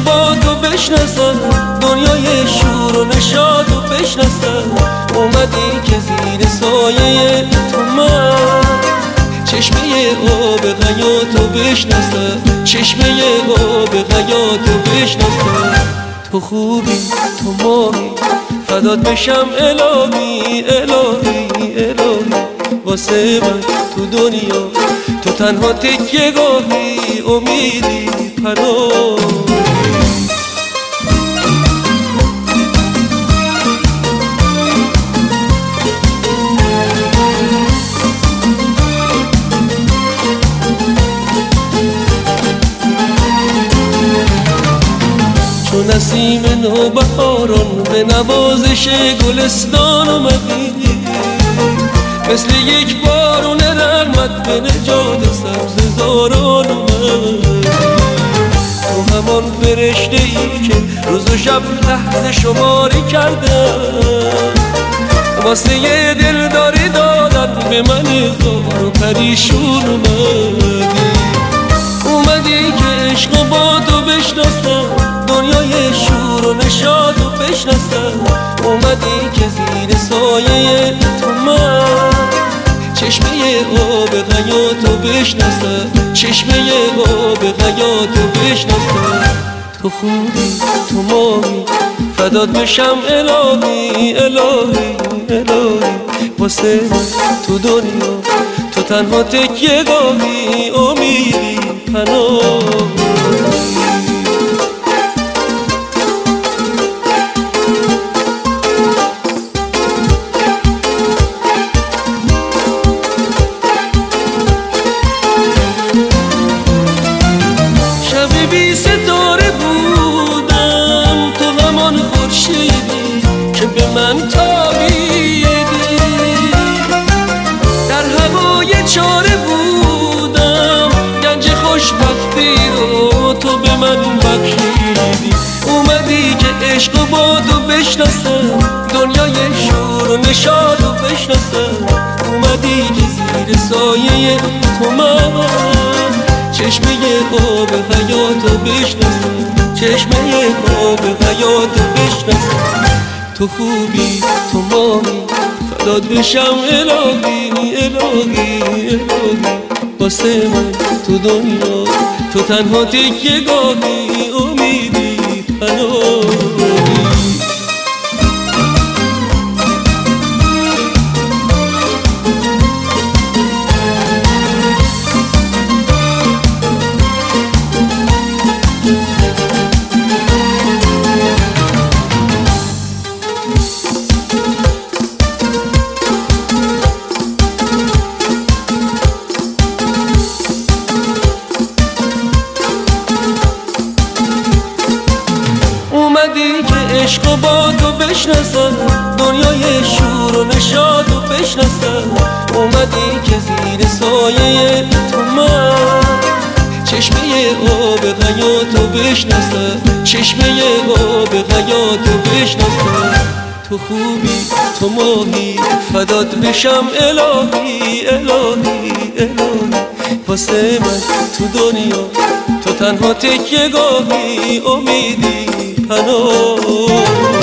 با تو بشناسم، دنیای شور و نشاط و بشناسم. اومدی که زیر سایه تو من چشمه آب حیاتو بشناسم، چشمه آب حیاتو بشناسم. تو خوبی تو ماهی فدات بشم الهی الهی الهی. واسه من تو دنیا تو تنها تکیه گاهی، امیدی پناهی. چون نسیم نوبهاران به نوازش گلستان اومدی، مثل یک بارون رحمت به نجات سبززاران اومدی. تو همان فرشته ای که روز و شب لحظه شماری کردن، واسه یه دلداری دادن به من زار و پریشون اومدی که عشق با تو بشناسم، دنیای شور و نشاط و بشناسم. اومدی که زیر سایه تو من چشمه آب حیاتو بشناسم، چشمه آب حیاتو بشناسم. تو خوبی تو ماهی فدات بشم الهی الهی الهی. واسه من تو دنیا تو تنها تکیه گاهی، امیدی پناهی. بی ستاره بودم، تو همان خورشیدی که به من تابیدی. در هوای چاره بودم، گنج خوشبختی رو تو به من بخشیدی. اومدی که عشق با تو بشناسم، دنیای شور و نشاط رو بشناسم. اومدی که زیر سایه تو من چشمه آب حیاتو بشناسم، چشمه آب حیاتو بشناسم. تو خوبی تو ماهی فدات بشم الهی الهی الهی. واسه من تو دنیا تو تنها تکیه گاهی، امیدی پناهی. اومدی که عشق با تو بشناسم، دنیای شور و نشاط و بشناسم. اومدی که زیر سایه تو من چشمه آب حیاتو بشناسم، چشمه آب حیاتو بشناسم. تو خوبی تو ماهی فدات بشم الهی الهی الهی. واسه من تو دنیا تو تنها تکیه گاهی، امیدی پناهی.